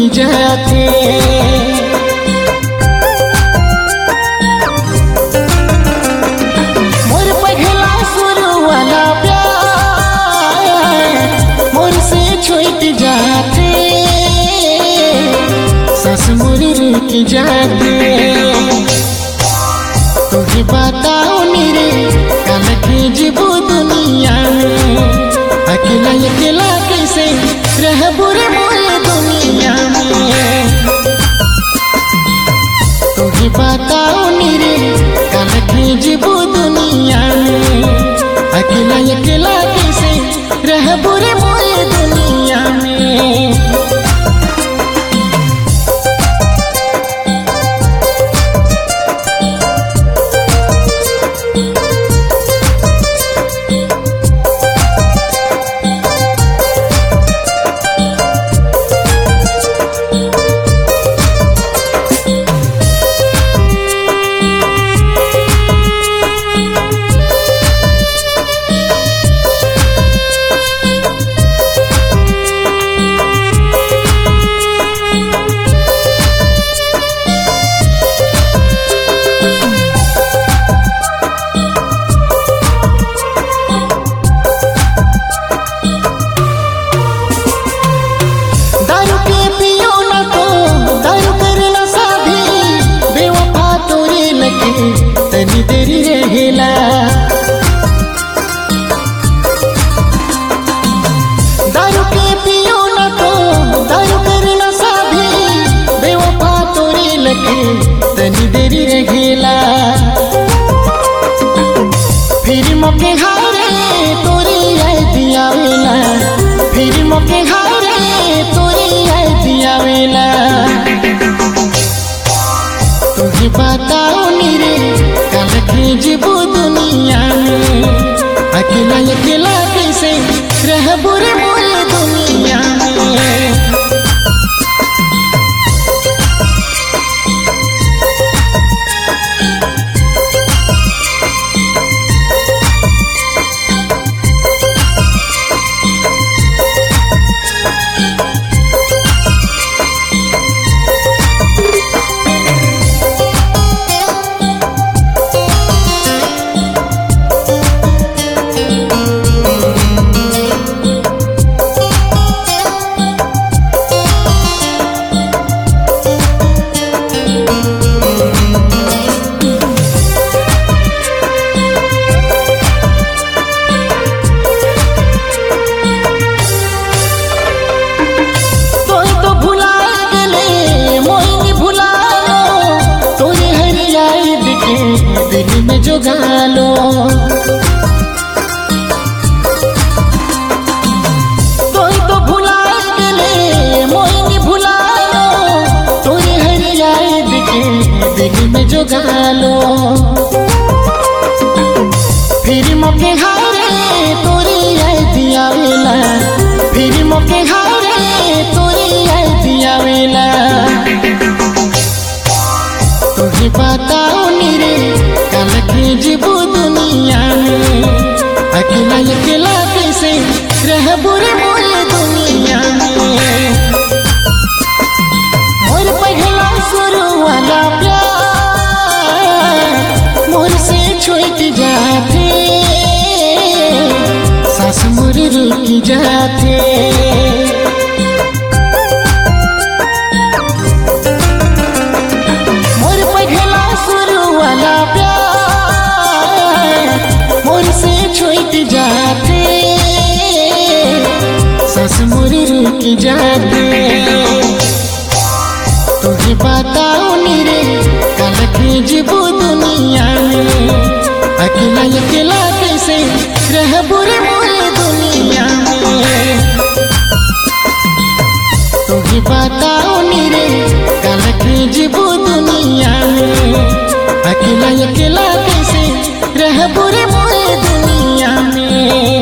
जाते। मोर पहला शुरू वाला प्यार मोर से छूट जाते, सास मोर रुक जाते। तुझे बताओ रे कल के जीबू दुनिया में, अकेला अकेला कैसे रह बुरे मोरे दुनिया में। तुझे बताओ रे कल के जीबू दुनिया में, अकेला अकेला कैसे रह बुरे मोरे दुनिया में। तनी देरी रहेला दारू के पियो ना तो दारू करना साभी, बेवफा तोरे लगे तनी देरी रहेला। फिर मौके हारे तोरी याद आवेला, फिर मौके हारे तोरी याद आवेला। तुझे बताओ रे कल के जीबू दुनिया में, अकेला अकेला कैसे रह बुरे मोरे दुनिया में। दिल में जोगा लो कोई तो भुला गले मोइनी भुला लो, तोरे हर याद के दिल में जोगा लो। फिर मौके हारे तोरे याद आवेला, फिर मौके हारे तोरे याद आवेला। तुझे बताओ रे कल के जीबू दुनिया में, अकेला अकेला कैसे रह बुरे मोरे दुनिया में। मोर पहला शुरू वाला प्यार मोर से छूट जाते, सास मोर रुक जाते। छूट जाते सास मोर रुक जाते। तुझे बताओ रे कल के जीबू दुनिया में, अकेला अकेला कैसे रह बुरे मोरे दुनिया में। तुझे बताओ रे कल के जीबू दुनिया में, अकेला अकेला कैसे रह बुरे मोरे दुनिया में।